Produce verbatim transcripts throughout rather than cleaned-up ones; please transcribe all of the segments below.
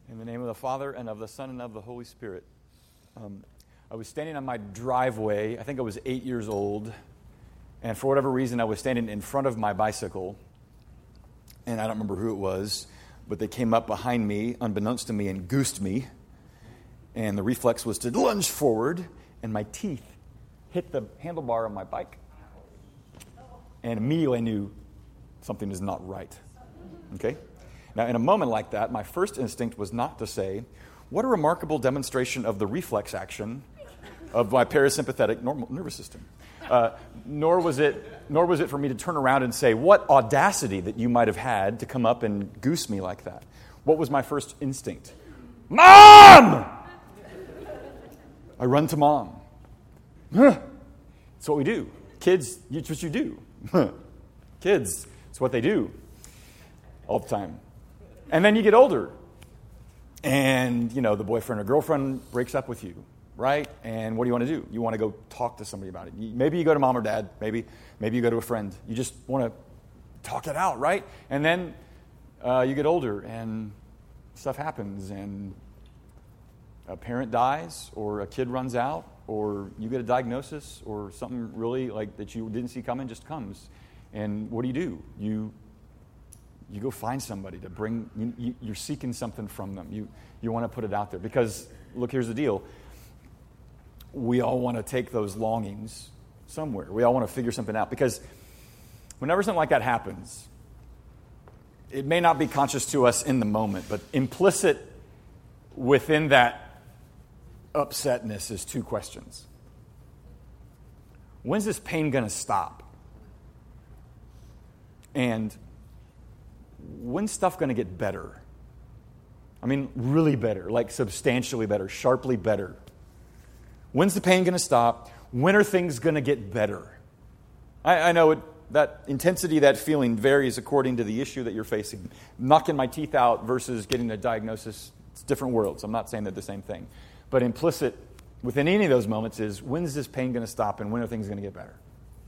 In the name of the Father, and of the Son, and of the Holy Spirit. Um, I was standing on my driveway. I think I was eight years old. And for whatever reason, I was standing in front of my bicycle. And I don't remember who it was, but they came up behind me, unbeknownst to me, and goosed me. And the reflex was to lunge forward, and my teeth hit the handlebar of my bike. And immediately I knew something is not right. Okay? Now, in a moment like that, my first instinct was not to say, what a remarkable demonstration of the reflex action of my parasympathetic normal nervous system. Uh, nor was it nor was it for me to turn around and say, what audacity that you might have had to come up and goose me like that. What was my first instinct? Mom! I run to mom. Huh. It's what we do. Kids, it's what you do. Kids, it's what they do all the time. And then you get older, and, you know, the boyfriend or girlfriend breaks up with you, right? And what do you want to do? You want to go talk to somebody about it. Maybe you go to mom or dad. Maybe maybe you go to a friend. You just want to talk it out, right? And then uh, you get older, and stuff happens, and a parent dies, or a kid runs out, or you get a diagnosis, or something really like that you didn't see coming just comes. And what do you do? You... You go find somebody to bring, you, you, you're seeking something from them. You you want to put it out there. Because, look, here's the deal. We all want to take those longings somewhere. We all want to figure something out. Because whenever something like that happens, it may not be conscious to us in the moment, but implicit within that upsetness is two questions. When's this pain going to stop? And when's stuff going to get better? I mean, really better, like substantially better, sharply better. When's the pain going to stop? When are things going to get better? I, I know it, that intensity, that feeling varies according to the issue that you're facing. Knocking my teeth out versus getting a diagnosis, it's different worlds. I'm not saying they're the same thing. But implicit within any of those moments is, when's this pain going to stop and when are things going to get better?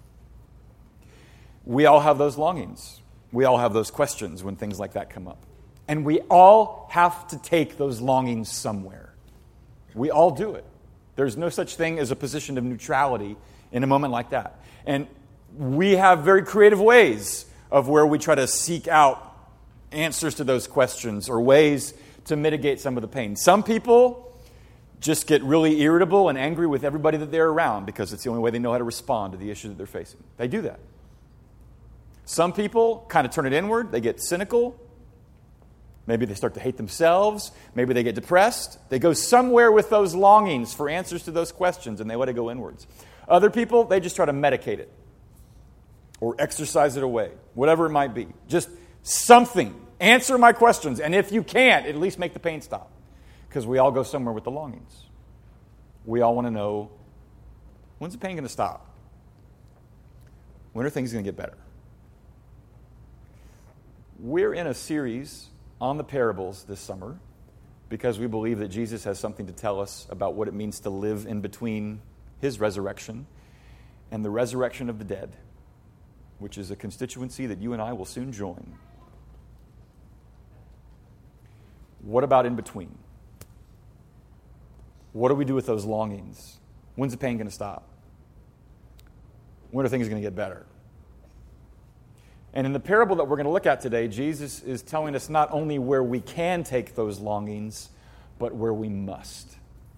We all have those longings. We all have those questions when things like that come up. And we all have to take those longings somewhere. We all do it. There's no such thing as a position of neutrality in a moment like that. And we have very creative ways of where we try to seek out answers to those questions or ways to mitigate some of the pain. Some people just get really irritable and angry with everybody that they're around because it's the only way they know how to respond to the issue that they're facing. They do that. Some people kind of turn it inward. They get cynical. Maybe they start to hate themselves. Maybe they get depressed. They go somewhere with those longings for answers to those questions, and they let it go inwards. Other people, they just try to medicate it or exercise it away, whatever it might be. Just something. Answer my questions, and if you can't, at least make the pain stop. Because we all go somewhere with the longings. We all want to know, when's the pain going to stop? When are things going to get better? We're in a series on the parables this summer because we believe that Jesus has something to tell us about what it means to live in between his resurrection and the resurrection of the dead, which is a constituency that you and I will soon join. What about in between? What do we do with those longings? When's the pain going to stop? When are things going to get better? And in the parable that we're going to look at today, Jesus is telling us not only where we can take those longings, but where we must.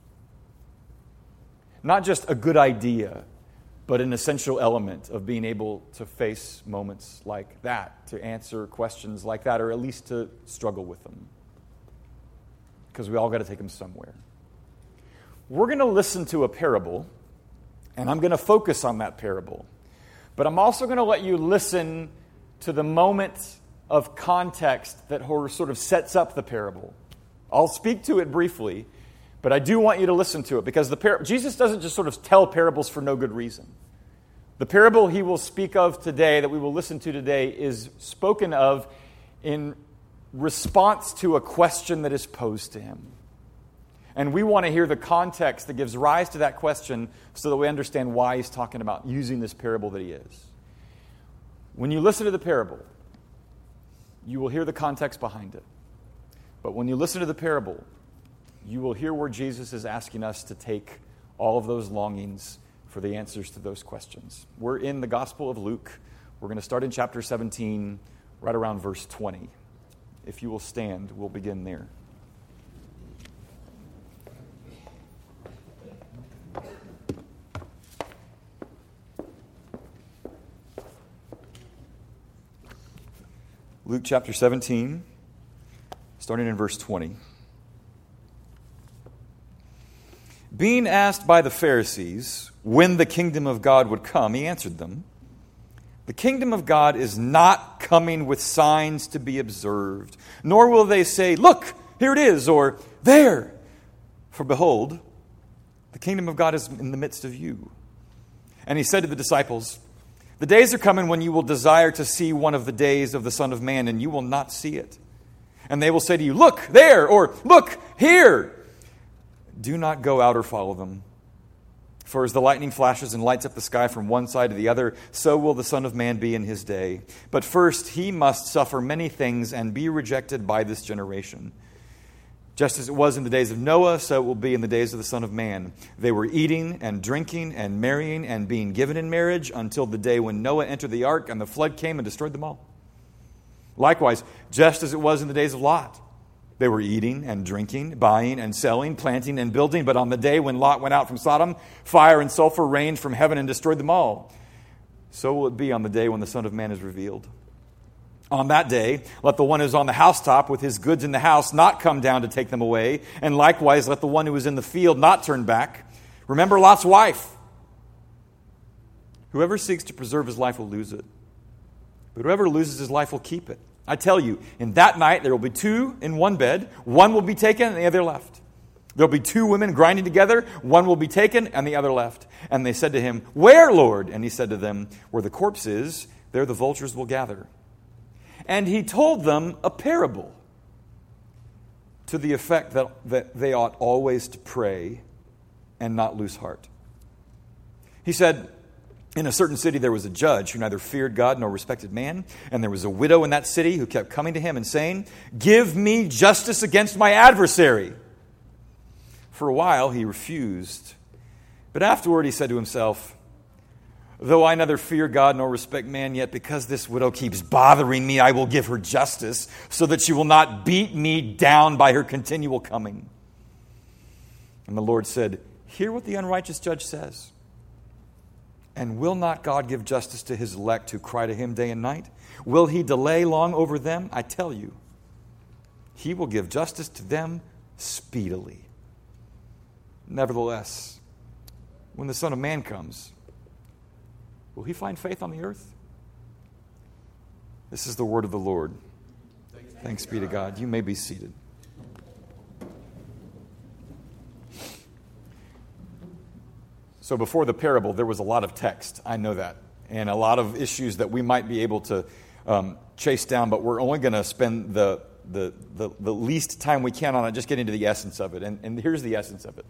Not just a good idea, but an essential element of being able to face moments like that, to answer questions like that, or at least to struggle with them. Because we all got to take them somewhere. We're going to listen to a parable, and I'm going to focus on that parable. But I'm also going to let you listen to the moment of context that sort of sets up the parable. I'll speak to it briefly, but I do want you to listen to it because the par- Jesus doesn't just sort of tell parables for no good reason. The parable he will speak of today, that we will listen to today, is spoken of in response to a question that is posed to him. And we want to hear the context that gives rise to that question so that we understand why he's talking about using this parable that he is. When you listen to the parable, you will hear the context behind it. But when you listen to the parable, you will hear where Jesus is asking us to take all of those longings for the answers to those questions. We're in the Gospel of Luke. We're going to start in chapter seventeen, right around verse twenty. If you will stand, we'll begin there. Luke chapter seventeen, starting in verse twenty. Being asked by the Pharisees when the kingdom of God would come, he answered them, "The kingdom of God is not coming with signs to be observed, nor will they say, 'Look, here it is,' or 'There.' For behold, the kingdom of God is in the midst of you." And he said to the disciples, "The days are coming when you will desire to see one of the days of the Son of Man, and you will not see it. And they will say to you, 'Look there,' or 'Look here.' Do not go out or follow them. For as the lightning flashes and lights up the sky from one side to the other, so will the Son of Man be in his day. But first he must suffer many things and be rejected by this generation. Just as it was in the days of Noah, so it will be in the days of the Son of Man. They were eating and drinking and marrying and being given in marriage until the day when Noah entered the ark and the flood came and destroyed them all. Likewise, just as it was in the days of Lot. They were eating and drinking, buying and selling, planting and building. But on the day when Lot went out from Sodom, fire and sulfur rained from heaven and destroyed them all. So will it be on the day when the Son of Man is revealed. On that day, let the one who is on the housetop with his goods in the house not come down to take them away. And likewise, let the one who is in the field not turn back. Remember Lot's wife. Whoever seeks to preserve his life will lose it. But whoever loses his life will keep it. I tell you, in that night there will be two in one bed. One will be taken and the other left. There will be two women grinding together. One will be taken and the other left. And they said to him, "Where, Lord?" And he said to them, "Where the corpse is, there the vultures will gather." And he told them a parable to the effect that, that they ought always to pray and not lose heart. He said, "In a certain city there was a judge who neither feared God nor respected man. And there was a widow in that city who kept coming to him and saying, 'Give me justice against my adversary.' For a while he refused. But afterward he said to himself, 'Though I neither fear God nor respect man, yet because this widow keeps bothering me, I will give her justice, so that she will not beat me down by her continual coming.' And the Lord said, 'Hear what the unrighteous judge says. And will not God give justice to his elect who cry to him day and night? Will he delay long over them? I tell you, he will give justice to them speedily. Nevertheless, when the Son of Man comes, will he find faith on the earth?'" This is the word of the Lord. Thanks be to God. You may be seated. So before the parable, there was a lot of text. I know that. And a lot of issues that we might be able to um, chase down, but we're only going to spend the, the, the, the least time we can on it, just getting to the essence of it. And, and here's the essence of it.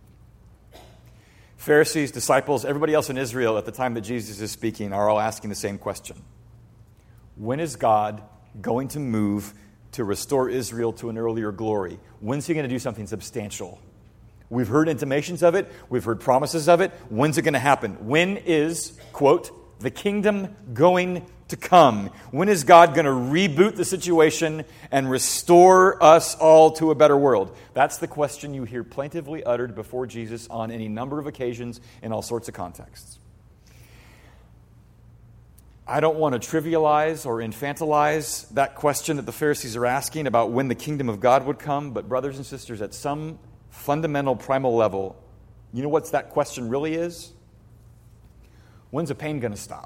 Pharisees, disciples, everybody else in Israel at the time that Jesus is speaking are all asking the same question. When is God going to move to restore Israel to an earlier glory? When's he going to do something substantial? We've heard intimations of it. We've heard promises of it. When's it going to happen? When is, quote, the kingdom going to come? When is God going to reboot the situation and restore us all to a better world? That's the question you hear plaintively uttered before Jesus on any number of occasions in all sorts of contexts. I don't want to trivialize or infantilize that question that the Pharisees are asking about when the kingdom of God would come, but brothers and sisters, at some fundamental, primal level, you know what that question really is? When's the pain going to stop?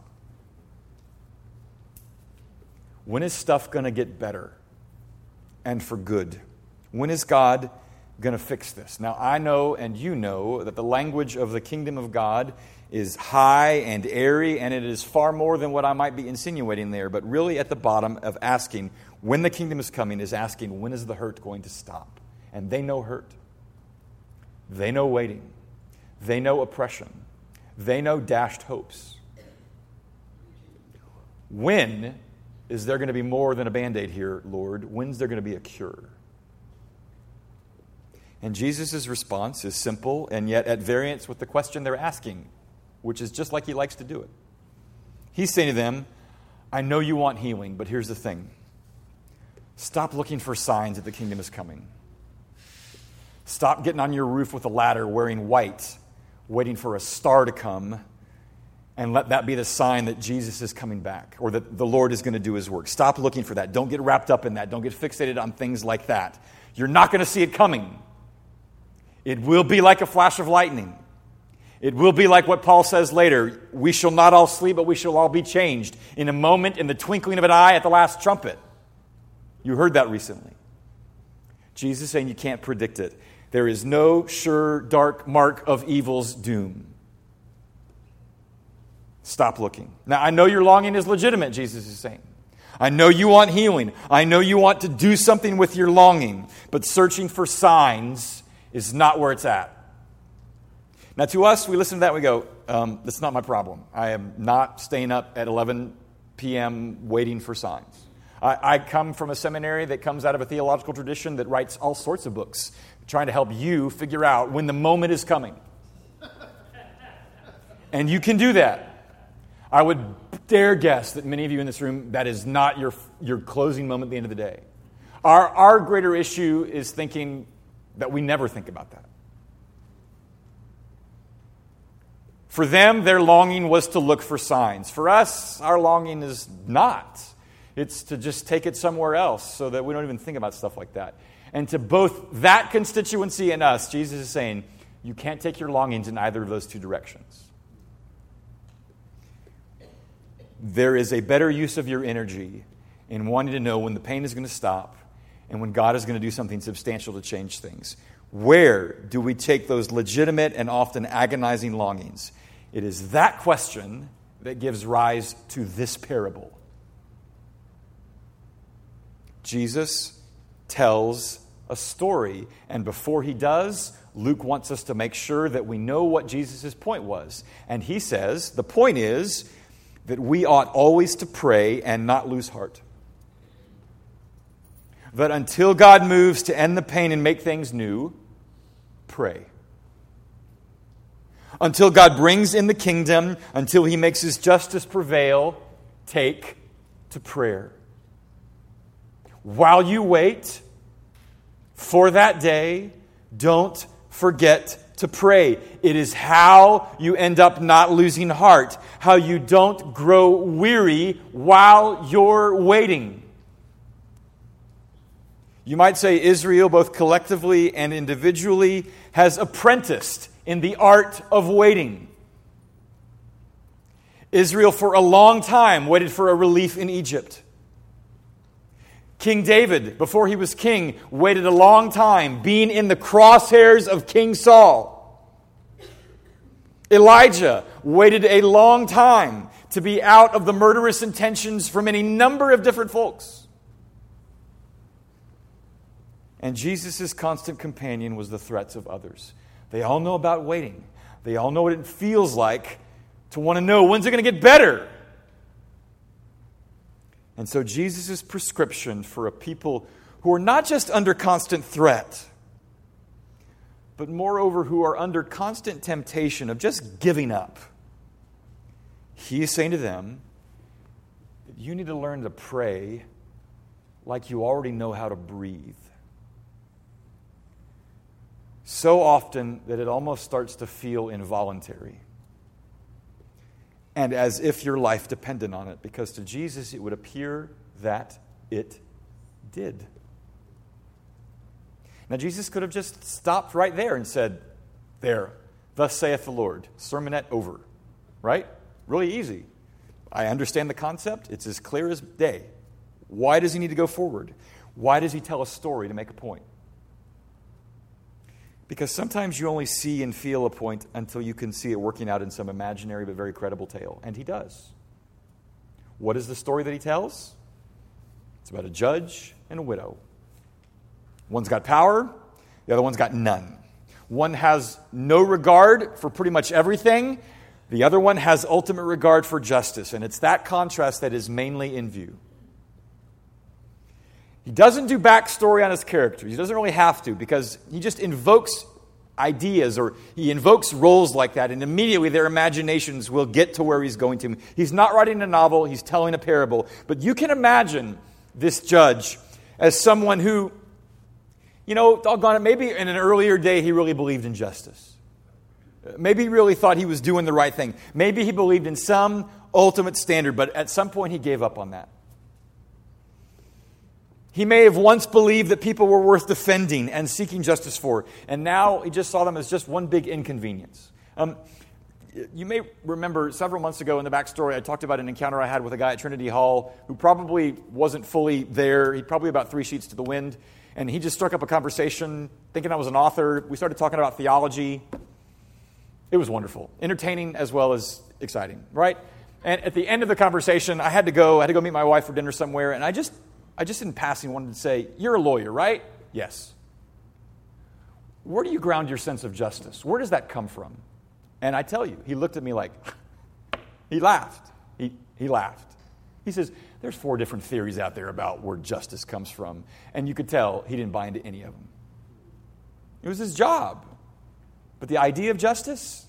When is stuff going to get better and for good? When is God going to fix this? Now, I know and you know that the language of the kingdom of God is high and airy, and it is far more than what I might be insinuating there. But really at the bottom of asking when the kingdom is coming is asking when is the hurt going to stop? And they know hurt. They know waiting. They know oppression. They know dashed hopes. When is there going to be more than a Band-Aid here, Lord? When's there going to be a cure? And Jesus' response is simple and yet at variance with the question they're asking, which is just like he likes to do it. He's saying to them, I know you want healing, but here's the thing. Stop looking for signs that the kingdom is coming. Stop getting on your roof with a ladder wearing white, waiting for a star to come, and let that be the sign that Jesus is coming back or that the Lord is going to do his work. Stop looking for that. Don't get wrapped up in that. Don't get fixated on things like that. You're not going to see it coming. It will be like a flash of lightning. It will be like what Paul says later. We shall not all sleep, but we shall all be changed in a moment, in the twinkling of an eye, at the last trumpet. You heard that recently. Jesus is saying you can't predict it. There is no sure dark mark of evil's doom. Stop looking. Now, I know your longing is legitimate, Jesus is saying. I know you want healing. I know you want to do something with your longing. But searching for signs is not where it's at. Now, to us, we listen to that and we go, um, that's not my problem. I am not staying up at eleven p.m. waiting for signs. I, I come from a seminary that comes out of a theological tradition that writes all sorts of books trying to help you figure out when the moment is coming. And you can do that. I would dare guess that many of you in this room, that is not your, your closing moment at the end of the day. Our, our greater issue is thinking that we never think about that. For them, their longing was to look for signs. For us, our longing is not. It's to just take it somewhere else so that we don't even think about stuff like that. And to both that constituency and us, Jesus is saying, you can't take your longings in either of those two directions. There is a better use of your energy in wanting to know when the pain is going to stop and when God is going to do something substantial to change things. Where do we take those legitimate and often agonizing longings? It is that question that gives rise to this parable. Jesus tells a story, and before he does, Luke wants us to make sure that we know what Jesus' point was. And he says, the point is that we ought always to pray and not lose heart. That until God moves to end the pain and make things new, pray. Until God brings in the kingdom, until he makes his justice prevail, take to prayer. While you wait for that day, don't forget to pray. It is how you end up not losing heart, how you don't grow weary while you're waiting. You might say Israel, both collectively and individually, has apprenticed in the art of waiting. Israel, for a long time, waited for a relief in Egypt. King David, before he was king, waited a long time, being in the crosshairs of King Saul. Elijah waited a long time to be out of the murderous intentions from any number of different folks. And Jesus' constant companion was the threats of others. They all know about waiting. They all know what it feels like to want to know, when's it going to get better? And so Jesus' prescription for a people who are not just under constant threat, but moreover who are under constant temptation of just giving up, he is saying to them that you need to learn to pray like you already know how to breathe. So often that it almost starts to feel involuntary. And as if your life depended on it, because to Jesus it would appear that it did. Now Jesus could have just stopped right there and said, there, thus saith the Lord, sermonette over, right? Really easy. I understand the concept. It's as clear as day. Why does he need to go forward? Why does he tell a story to make a point? Because sometimes you only see and feel a point until you can see it working out in some imaginary but very credible tale. And he does. What is the story that he tells? It's about a judge and a widow. One's got power, the other one's got none. One has no regard for pretty much everything. The other one has ultimate regard for justice. And it's that contrast that is mainly in view. He doesn't do backstory on his character. He doesn't really have to, because he just invokes ideas, or he invokes roles like that, and immediately their imaginations will get to where he's going to. He's not writing a novel, he's telling a parable. But you can imagine this judge as someone who, you know, doggone it, maybe in an earlier day he really believed in justice. Maybe he really thought he was doing the right thing. Maybe he believed in some ultimate standard, but at some point he gave up on that. He may have once believed that people were worth defending and seeking justice for, and now he just saw them as just one big inconvenience. Um, you may remember several months ago in the backstory, I talked about an encounter I had with a guy at Trinity Hall who probably wasn't fully there. He probably about three sheets to the wind, and he just struck up a conversation thinking I was an author. We started talking about theology. It was wonderful, entertaining as well as exciting, right? And at the end of the conversation, I had to go. I had to go meet my wife for dinner somewhere, and I just... I just in passing wanted to say, you're a lawyer, right? Yes. Where do you ground your sense of justice? Where does that come from? And I tell you, he looked at me like, he laughed. He, he laughed. He says, there's four different theories out there about where justice comes from. And you could tell he didn't buy into any of them. It was his job. But the idea of justice?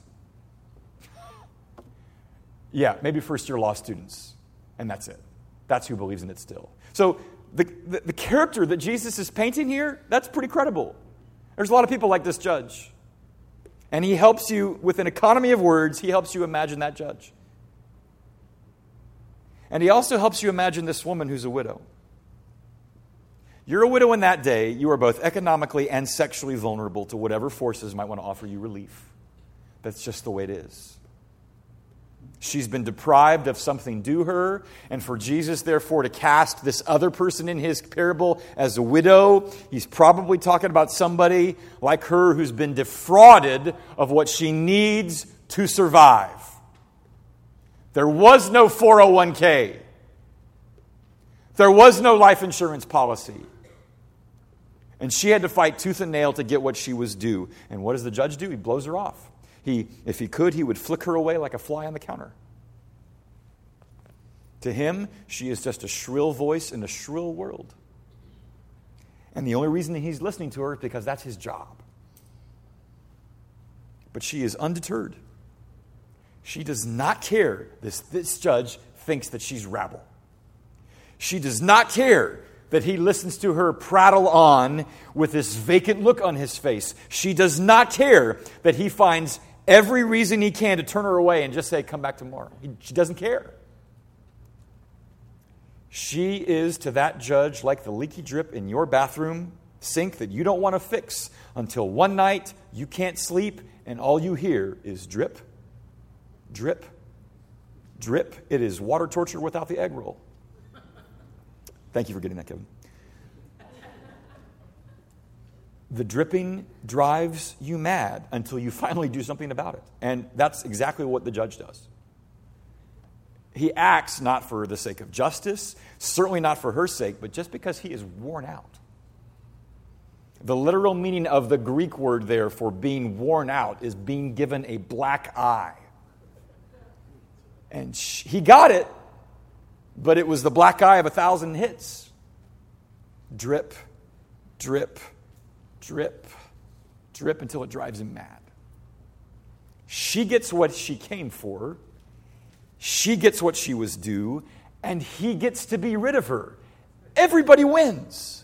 Yeah, maybe first-year law students. And that's it. That's who believes in it still. So the, the, the character that Jesus is painting here, that's pretty credible. There's a lot of people like this judge. And he helps you, with an economy of words, he helps you imagine that judge. And he also helps you imagine this woman who's a widow. You're a widow in that day. You are both economically and sexually vulnerable to whatever forces might want to offer you relief. That's just the way it is. She's been deprived of something due her, and for Jesus, therefore, to cast this other person in his parable as a widow, he's probably talking about somebody like her who's been defrauded of what she needs to survive. There was no four oh one k. There was no life insurance policy. And she had to fight tooth and nail to get what she was due. And what does the judge do? He blows her off. He, if he could, he would flick her away like a fly on the counter. To him, she is just a shrill voice in a shrill world. And the only reason that he's listening to her is because that's his job. But she is undeterred. She does not care. This, this judge thinks that she's rabble. She does not care that he listens to her prattle on with this vacant look on his face. She does not care that he finds every reason he can to turn her away and just say, come back tomorrow. He, she doesn't care. She is to that judge like the leaky drip in your bathroom sink that you don't want to fix until one night you can't sleep and all you hear is drip, drip, drip. It is water torture without the egg roll. Thank you for getting that, Kevin. The dripping drives you mad until you finally do something about it. And that's exactly what the judge does. He acts not for the sake of justice, certainly not for her sake, but just because he is worn out. The literal meaning of the Greek word there for being worn out is being given a black eye. And she, he got it, but it was the black eye of a thousand hits. Drip, drip, drip, drip until it drives him mad. She gets what she came for. She gets what she was due. And he gets to be rid of her. Everybody wins.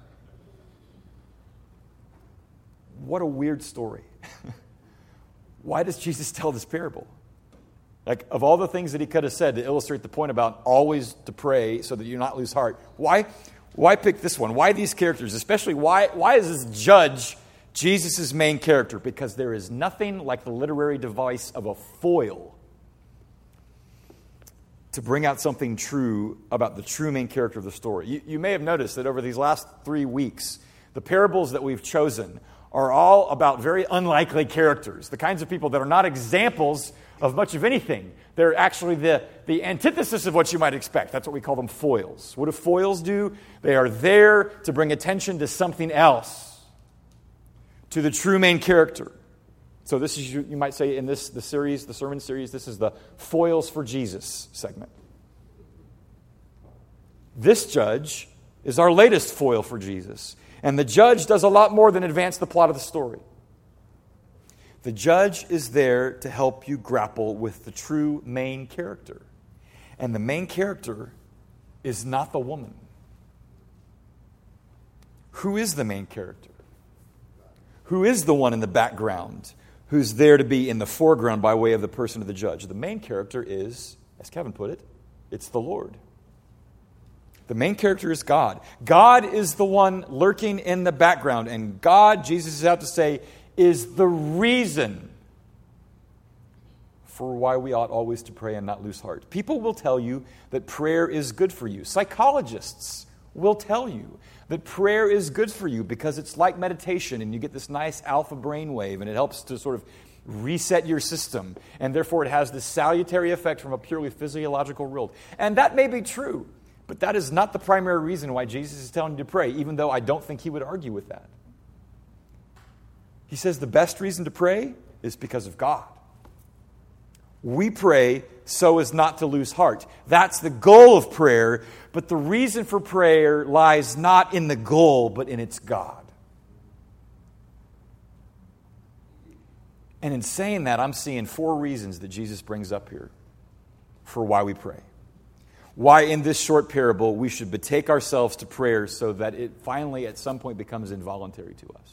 What a weird story. Why does Jesus tell this parable? Like, of all the things that he could have said to illustrate the point about always to pray so that you not lose heart, why, why pick this one? Why these characters? Especially, why, why is this judge Jesus' main character? Because there is nothing like the literary device of a foil to bring out something true about the true main character of the story. You, you may have noticed that over these last three weeks, the parables that we've chosen are all about very unlikely characters, the kinds of people that are not examples of much of anything. They're actually the, the antithesis of what you might expect. That's what we call them foils. What do foils do? They are there to bring attention to something else, to the true main character. So this is, you might say, in this the series, the sermon series, this is the Foils for Jesus segment. This judge is our latest foil for Jesus. And the judge does a lot more than advance the plot of the story. The judge is there to help you grapple with the true main character. And the main character is not the woman. Who is the main character? Who is the one in the background who's there to be in the foreground by way of the person of the judge? The main character is, as Kevin put it, it's the Lord. The main character is God. God is the one lurking in the background. And God, Jesus is out to say, is the reason for why we ought always to pray and not lose heart. People will tell you that prayer is good for you. Psychologists will tell you that prayer is good for you because it's like meditation and you get this nice alpha brainwave and it helps to sort of reset your system. And therefore it has this salutary effect from a purely physiological world. And that may be true, but that is not the primary reason why Jesus is telling you to pray, even though I don't think he would argue with that. He says the best reason to pray is because of God. We pray so as not to lose heart. That's the goal of prayer, but the reason for prayer lies not in the goal, but in its God. And in saying that, I'm seeing four reasons that Jesus brings up here for why we pray. Why in this short parable we should betake ourselves to prayer so that it finally at some point becomes involuntary to us.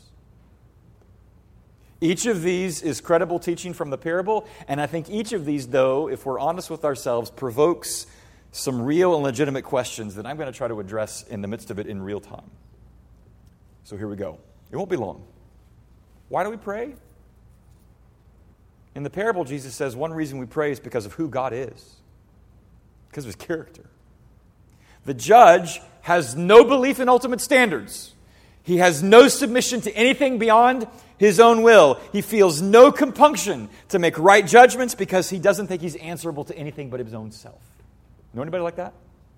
Each of these is credible teaching from the parable, and I think each of these, though, if we're honest with ourselves, provokes some real and legitimate questions that I'm going to try to address in the midst of it in real time. So here we go. It won't be long. Why do we pray? In the parable, Jesus says one reason we pray is because of who God is, because of his character. The judge has no belief in ultimate standards. He has no submission to anything beyond his own will. He feels no compunction to make right judgments because he doesn't think he's answerable to anything but his own self. Know anybody like that?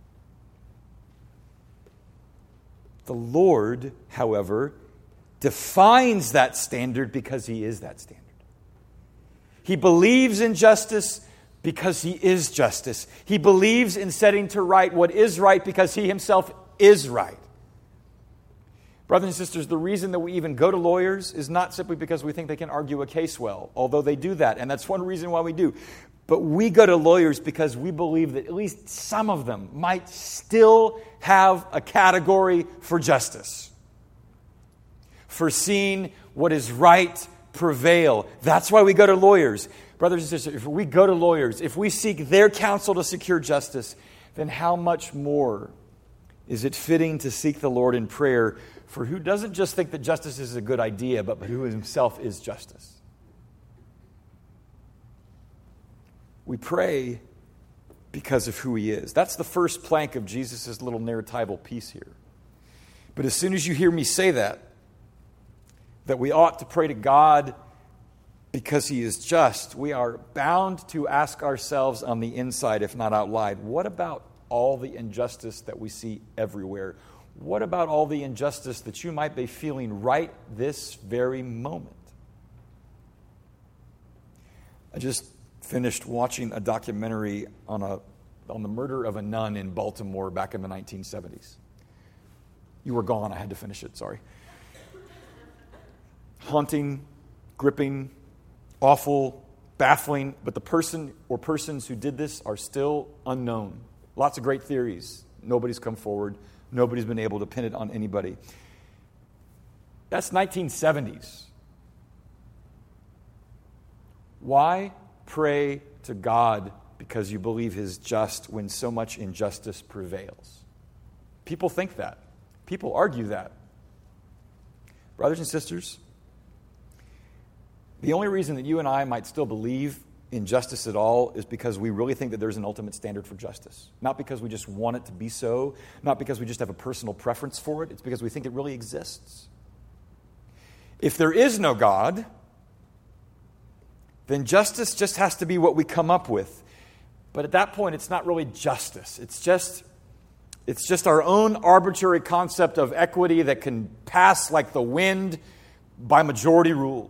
The Lord, however, defines that standard because he is that standard. He believes in justice because he is justice. He believes in setting to right what is right because he himself is right. Brothers and sisters, the reason that we even go to lawyers is not simply because we think they can argue a case well, although they do that, and that's one reason why we do. But we go to lawyers because we believe that at least some of them might still have a category for justice, for seeing what is right prevail. That's why we go to lawyers. Brothers and sisters, if we go to lawyers, if we seek their counsel to secure justice, then how much more is it fitting to seek the Lord in prayer for who doesn't just think that justice is a good idea, but who himself is justice? We pray because of who he is. That's the first plank of Jesus' little narratival piece here. But as soon as you hear me say that, that we ought to pray to God because he is just, we are bound to ask ourselves on the inside, if not out loud, what about all the injustice that we see everywhere? What about all the injustice that you might be feeling right this very moment? I just finished watching a documentary on a on the murder of a nun in Baltimore back in the nineteen seventies. You were gone. I had to finish it. Sorry. Haunting, gripping, awful, baffling, but the person or persons who did this are still unknown. Lots of great theories. Nobody's come forward. Nobody's been able to pin it on anybody. That's nineteen seventies. Why pray to God because you believe he is just when so much injustice prevails? People think that. People argue that. Brothers and sisters, the only reason that you and I might still believe in justice at all is because we really think that there's an ultimate standard for justice. Not because we just want it to be so, not because we just have a personal preference for it. It's because we think it really exists. If there is no God, then justice just has to be what we come up with. But at that point, it's not really justice. It's just, it's just our own arbitrary concept of equity that can pass like the wind by majority rule.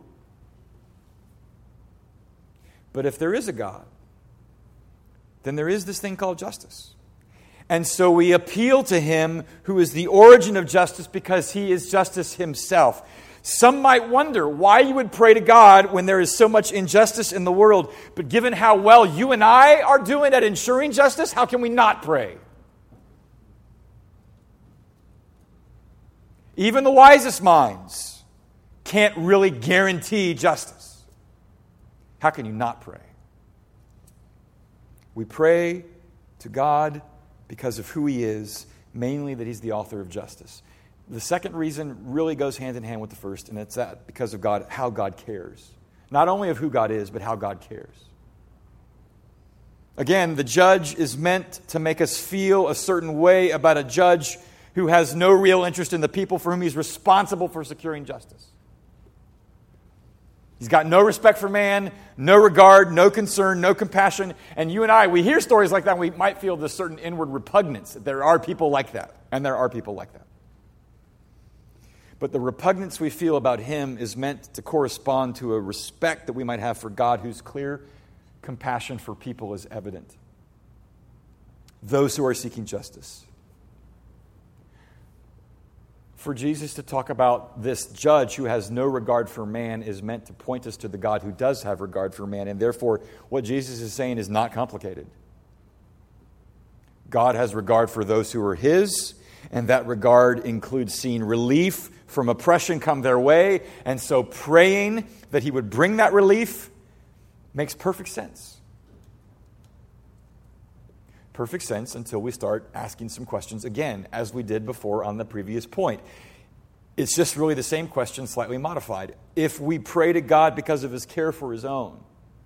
But if there is a God, then there is this thing called justice. And so we appeal to him who is the origin of justice because he is justice himself. Some might wonder why you would pray to God when there is so much injustice in the world. But given how well you and I are doing at ensuring justice, how can we not pray? Even the wisest minds can't really guarantee justice. How can you not pray? We pray to God because of who he is, mainly that he's the author of justice. The second reason really goes hand in hand with the first, and it's that because of God, how God cares. Not only of who God is, but how God cares. Again, the judge is meant to make us feel a certain way about a judge who has no real interest in the people for whom he's responsible for securing justice. He's got no respect for man, no regard, no concern, no compassion. And you and I, we hear stories like that, and we might feel this certain inward repugnance that there are people like that, and there are people like that. But the repugnance we feel about him is meant to correspond to a respect that we might have for God, whose clear compassion for people is evident. Those who are seeking justice. For Jesus to talk about this judge who has no regard for man is meant to point us to the God who does have regard for man. And therefore, what Jesus is saying is not complicated. God has regard for those who are his, and that regard includes seeing relief from oppression come their way. And so praying that he would bring that relief makes perfect sense. Perfect sense until we start asking some questions again, as we did before on the previous point. It's just really the same question, slightly modified. If we pray to God because of his care for his own,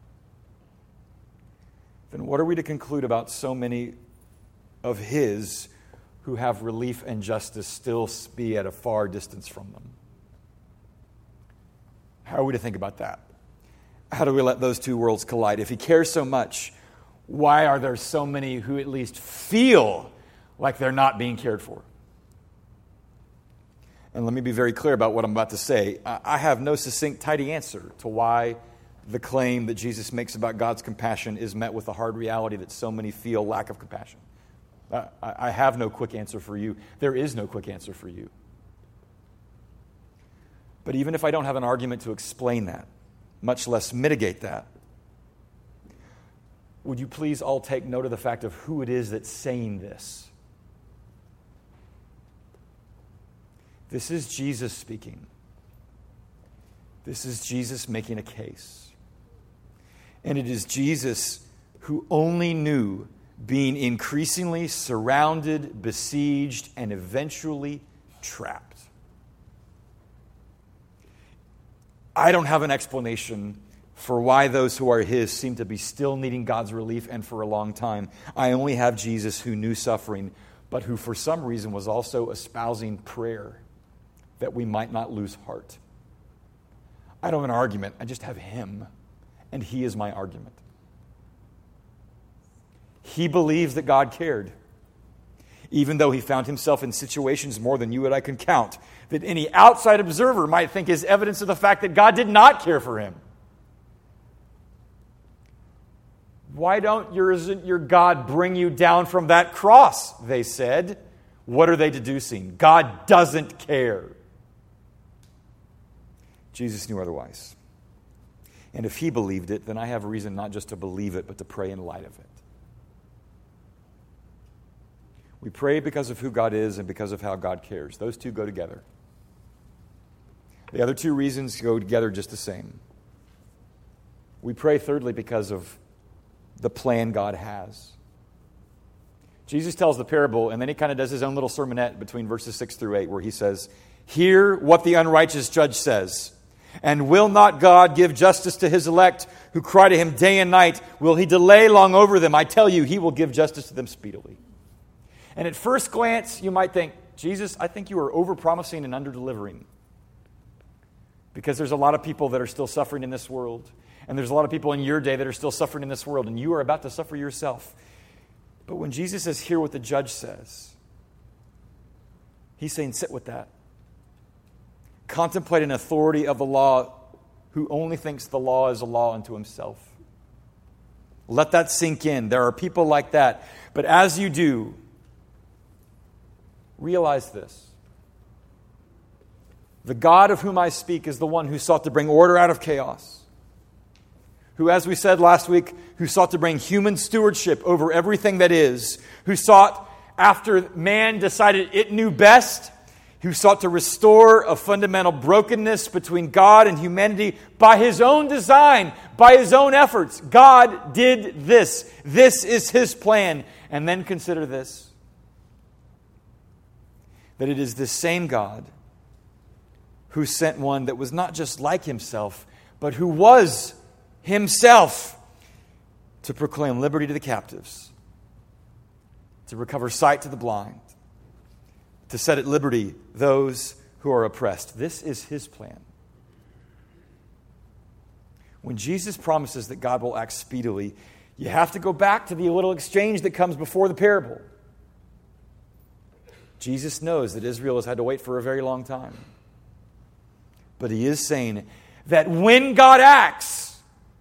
then what are we to conclude about so many of his who have relief and justice still be at a far distance from them? How are we to think about that? How do we let those two worlds collide? If he cares so much, why are there so many who at least feel like they're not being cared for? And let me be very clear about what I'm about to say. I have no succinct, tidy answer to why the claim that Jesus makes about God's compassion is met with the hard reality that so many feel lack of compassion. I have no quick answer for you. There is no quick answer for you. But even if I don't have an argument to explain that, much less mitigate that, would you please all take note of the fact of who it is that's saying this? This is Jesus speaking. This is Jesus making a case. And it is Jesus who only knew being increasingly surrounded, besieged, and eventually trapped. I don't have an explanation for why those who are his seem to be still needing God's relief and for a long time. I only have Jesus who knew suffering, but who for some reason was also espousing prayer that we might not lose heart. I don't have an argument. I just have him, and he is my argument. He believes that God cared, even though he found himself in situations more than you and I can count, that any outside observer might think is evidence of the fact that God did not care for him. Why don't your, your God bring you down from that cross, they said. What are they deducing? God doesn't care. Jesus knew otherwise. And if he believed it, then I have reason not just to believe it, but to pray in light of it. We pray because of who God is and because of how God cares. Those two go together. The other two reasons go together just the same. We pray, thirdly, because of the plan God has. Jesus tells the parable, and then he kind of does his own little sermonette between verses six through eight, where he says, "Hear what the unrighteous judge says. And will not God give justice to his elect who cry to him day and night? Will he delay long over them? I tell you, he will give justice to them speedily." And at first glance, you might think, Jesus, I think you are over-promising and under-delivering. Because there's a lot of people that are still suffering in this world. And there's a lot of people in your day that are still suffering in this world. And you are about to suffer yourself. But when Jesus says, hear what the judge says, he's saying, sit with that. Contemplate an authority of the law who only thinks the law is a law unto himself. Let that sink in. There are people like that. But as you do, realize this. The God of whom I speak is the one who sought to bring order out of chaos, who, as we said last week, who sought to bring human stewardship over everything that is, who sought, after man decided it knew best, who sought to restore a fundamental brokenness between God and humanity by his own design, by his own efforts. God did this. This is his plan. And then consider this, that it is this same God who sent one that was not just like himself, but who was himself, to proclaim liberty to the captives, to recover sight to the blind, to set at liberty those who are oppressed. This is his plan. When Jesus promises that God will act speedily, you have to go back to the little exchange that comes before the parable. Jesus knows that Israel has had to wait for a very long time. But he is saying that when God acts,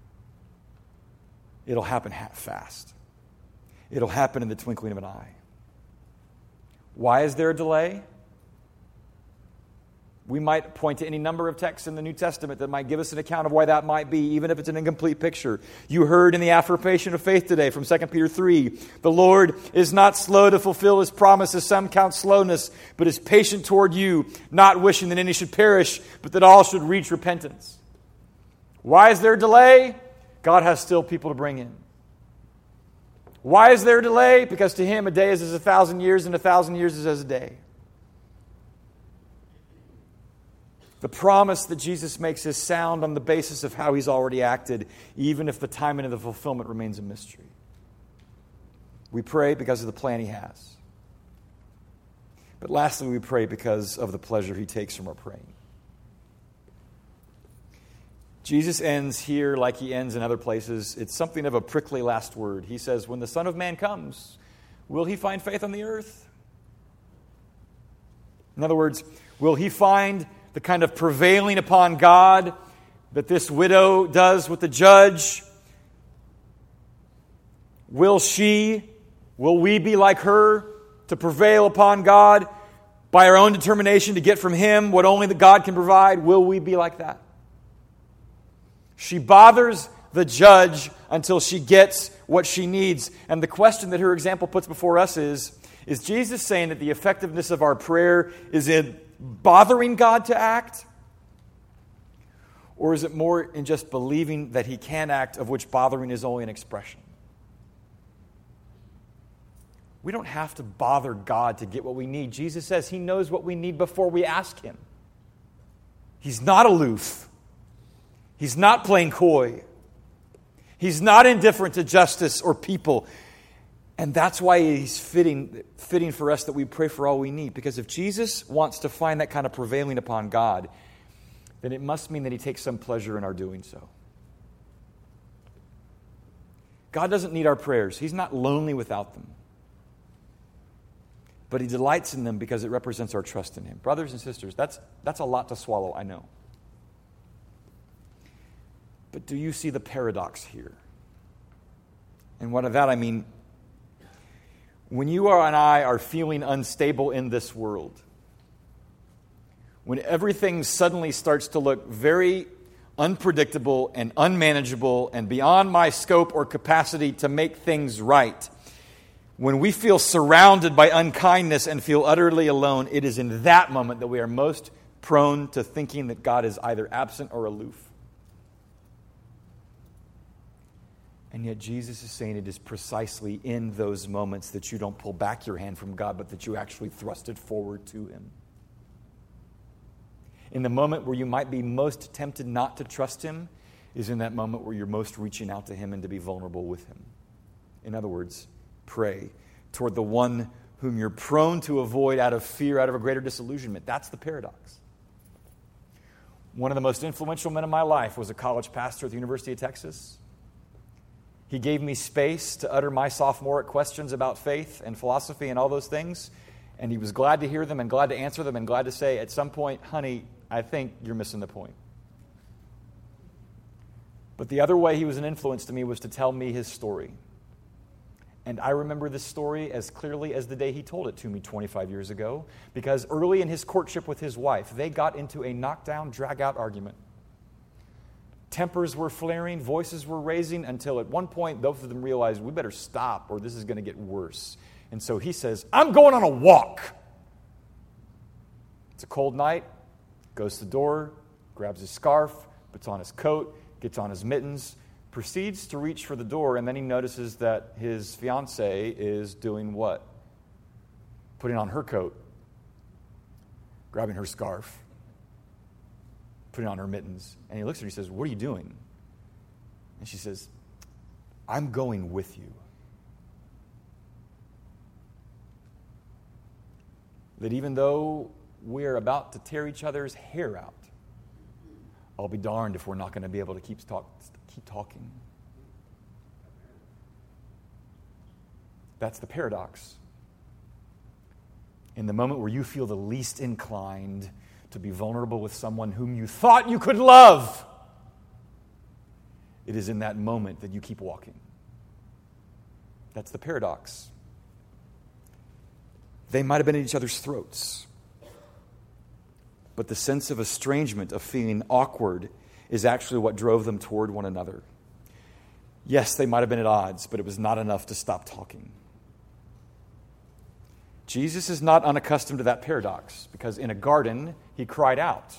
it'll happen fast. It'll happen in the twinkling of an eye. Why is there a delay? We might point to any number of texts in the New Testament that might give us an account of why that might be, even if it's an incomplete picture. You heard in the affirmation of faith today from Second Peter three, the Lord is not slow to fulfill his promises, some count slowness, but is patient toward you, not wishing that any should perish, but that all should reach repentance. Why is there a delay? God has still people to bring in. Why is there a delay? Because to him a day is as a thousand years, and a thousand years is as a day. The promise that Jesus makes is sound on the basis of how he's already acted, even if the timing of the fulfillment remains a mystery. We pray because of the plan he has. But lastly, we pray because of the pleasure he takes from our praying. Jesus ends here like he ends in other places. It's something of a prickly last word. He says, when the Son of Man comes, will he find faith on the earth? In other words, will he find the kind of prevailing upon God that this widow does with the judge? Will she, will we be like her to prevail upon God by our own determination to get from him what only the God can provide? Will we be like that? She bothers the judge until she gets what she needs. And the question that her example puts before us is, is Jesus saying that the effectiveness of our prayer is in bothering God to act? Or is it more in just believing that he can act, of which bothering is only an expression? We don't have to bother God to get what we need. Jesus says he knows what we need before we ask him. He's not aloof. He's not playing coy. He's not indifferent to justice or people. And that's why he's fitting, fitting for us that we pray for all we need. Because if Jesus wants to find that kind of prevailing upon God, then it must mean that he takes some pleasure in our doing so. God doesn't need our prayers. He's not lonely without them. But he delights in them because it represents our trust in him. Brothers and sisters, that's, that's a lot to swallow, I know. But do you see the paradox here? And what of that I mean, when you are and I are feeling unstable in this world, when everything suddenly starts to look very unpredictable and unmanageable and beyond my scope or capacity to make things right, when we feel surrounded by unkindness and feel utterly alone, it is in that moment that we are most prone to thinking that God is either absent or aloof. And yet Jesus is saying it is precisely in those moments that you don't pull back your hand from God, but that you actually thrust it forward to him. In the moment where you might be most tempted not to trust him is in that moment where you're most reaching out to him and to be vulnerable with him. In other words, pray toward the one whom you're prone to avoid out of fear, out of a greater disillusionment. That's the paradox. One of the most influential men in my life was a college pastor at the University of Texas. He gave me space to utter my sophomoric questions about faith and philosophy and all those things, and he was glad to hear them and glad to answer them and glad to say, at some point, honey, I think you're missing the point. But the other way he was an influence to me was to tell me his story. And I remember this story as clearly as the day he told it to me twenty-five years ago, because early in his courtship with his wife, they got into a knockdown, drag-out argument. Tempers were flaring, voices were raising, until at one point both of them realized, we better stop or this is going to get worse. And so he says, I'm going on a walk. It's a cold night, goes to the door, grabs his scarf, puts on his coat, gets on his mittens, proceeds to reach for the door, and then he notices that his fiancée is doing what? Putting on her coat, grabbing her scarf, putting on her mittens. And he looks at her and he says, what are you doing? And she says, I'm going with you. That even though we're about to tear each other's hair out, I'll be darned if we're not going to be able to keep, talk, keep talking. That's the paradox. In the moment where you feel the least inclined to be vulnerable with someone whom you thought you could love, it is in that moment that you keep walking. That's the paradox. They might have been at each other's throats, but the sense of estrangement, of feeling awkward, is actually what drove them toward one another. Yes, they might have been at odds, but it was not enough to stop talking. Jesus is not unaccustomed to that paradox, because in a garden, he cried out.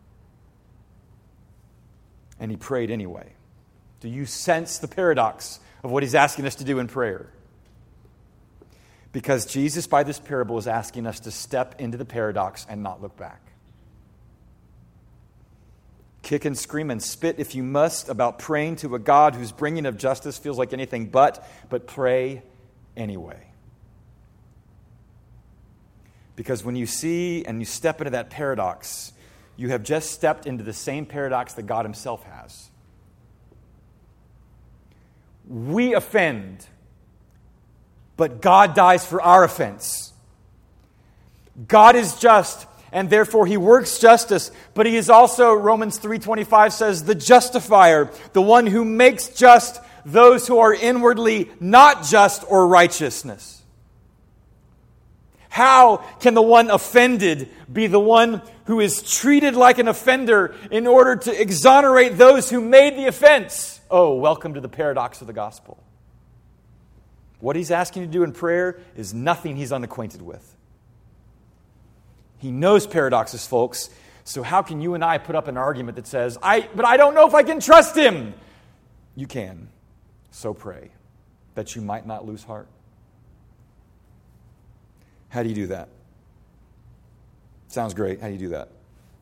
And he prayed anyway. Do you sense the paradox of what he's asking us to do in prayer? Because Jesus, by this parable, is asking us to step into the paradox and not look back. Kick and scream and spit if you must about praying to a God whose bringing of justice feels like anything but, but pray anyway. Because when you see and you step into that paradox, you have just stepped into the same paradox that God himself has. We offend, but God dies for our offense. God is just, and therefore he works justice, but he is also, Romans three twenty-five says, the justifier, the one who makes just those who are inwardly not just or righteousness. How can the one offended be the one who is treated like an offender in order to exonerate those who made the offense? Oh, welcome to the paradox of the gospel. What he's asking you to do in prayer is nothing he's unacquainted with. He knows paradoxes, folks. So how can you and I put up an argument that says, I, but I don't know if I can trust him? You can. So pray that you might not lose heart. How do you do that? Sounds great. How do you do that?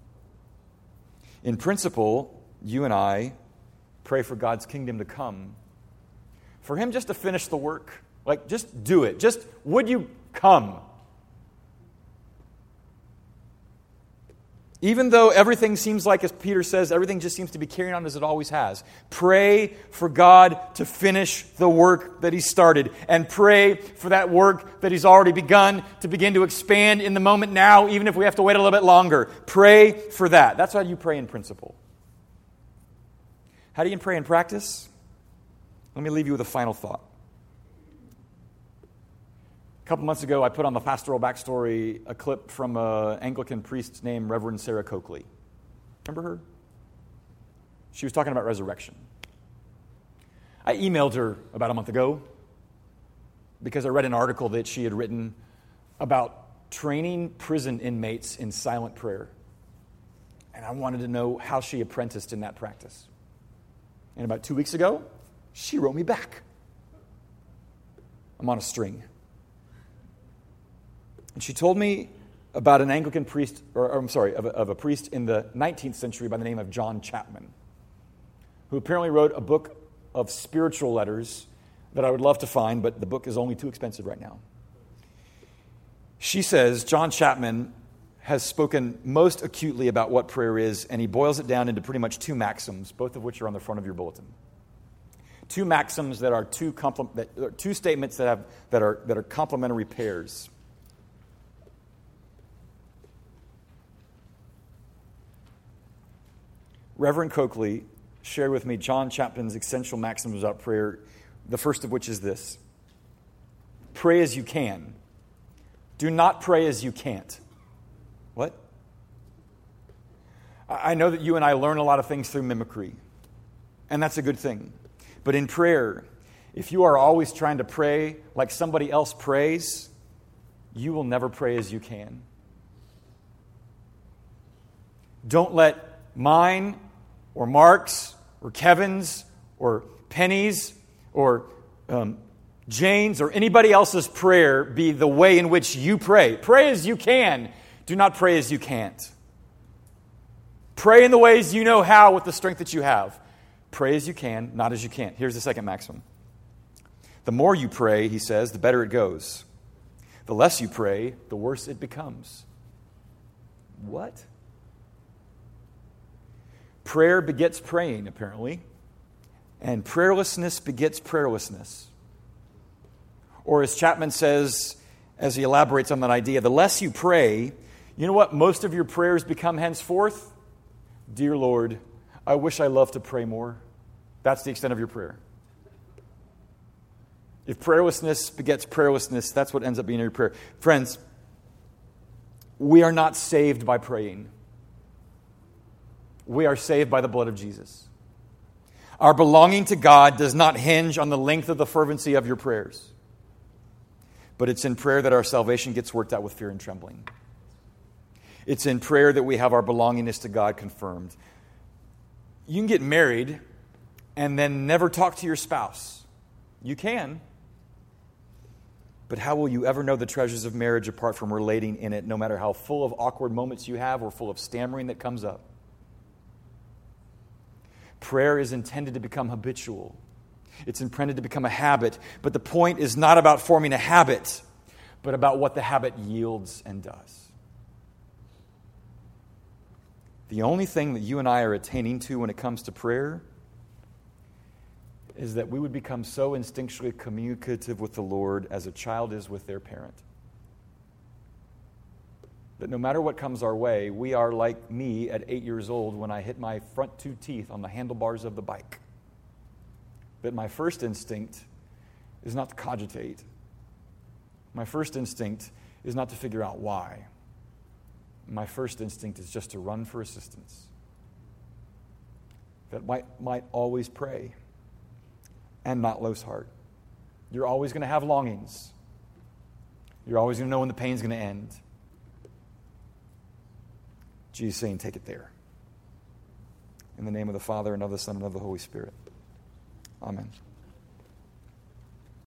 In principle, you and I pray for God's kingdom to come. For him just to finish the work. Like, just do it. Just, would you come? Even though everything seems like, as Peter says, everything just seems to be carrying on as it always has. Pray for God to finish the work that he started. And pray for that work that he's already begun to begin to expand in the moment now, even if we have to wait a little bit longer. Pray for that. That's how you pray in principle. How do you pray in practice? Let me leave you with a final thought. A couple months ago, I put on the pastoral backstory a clip from an Anglican priest named Reverend Sarah Coakley. Remember her? She was talking about resurrection. I emailed her about a month ago because I read an article that she had written about training prison inmates in silent prayer. And I wanted to know how she apprenticed in that practice. And about two weeks ago, she wrote me back. I'm on a string. And she told me about an Anglican priest, or, or I'm sorry, of a, of a priest in the nineteenth century by the name of John Chapman, who apparently wrote a book of spiritual letters that I would love to find, but the book is only too expensive right now. She says John Chapman has spoken most acutely about what prayer is, and he boils it down into pretty much two maxims, both of which are on the front of your bulletin. Two maxims that are two compl- that are two statements that have that are that are complementary pairs. Reverend Coakley shared with me John Chapman's essential maxims about prayer, the first of which is this: pray as you can. Do not pray as you can't. What? I know that you and I learn a lot of things through mimicry, and that's a good thing. But in prayer, if you are always trying to pray like somebody else prays, you will never pray as you can. Don't let mine or Mark's or Kevin's or Penny's or um, Jane's or anybody else's prayer be the way in which you pray. Pray as you can. Do not pray as you can't. Pray in the ways you know how with the strength that you have. Pray as you can, not as you can't. Here's the second maximum. The more you pray, he says, the better it goes. The less you pray, the worse it becomes. What? Prayer begets praying, apparently. And prayerlessness begets prayerlessness. Or as Chapman says, as he elaborates on that idea, the less you pray, you know what most of your prayers become henceforth? Dear Lord, I wish I loved to pray more. That's the extent of your prayer. If prayerlessness begets prayerlessness, that's what ends up being your prayer. Friends, we are not saved by praying. We are saved by the blood of Jesus. Our belonging to God does not hinge on the length of the fervency of your prayers. But it's in prayer that our salvation gets worked out with fear and trembling. It's in prayer that we have our belongingness to God confirmed. You can get married and then never talk to your spouse. You can. But how will you ever know the treasures of marriage apart from relating in it, no matter how full of awkward moments you have or full of stammering that comes up? Prayer is intended to become habitual. It's intended to become a habit. But the point is not about forming a habit, but about what the habit yields and does. The only thing that you and I are attaining to when it comes to prayer is that we would become so instinctually communicative with the Lord as a child is with their parent. That no matter what comes our way, we are like me at eight years old when I hit my front two teeth on the handlebars of the bike. That my first instinct is not to cogitate. My first instinct is not to figure out why. My first instinct is just to run for assistance. That might, might always pray and not lose heart. You're always going to have longings. You're always going to know when the pain's going to end. Jesus saying, take it there. In the name of the Father, and of the Son, and of the Holy Spirit. Amen.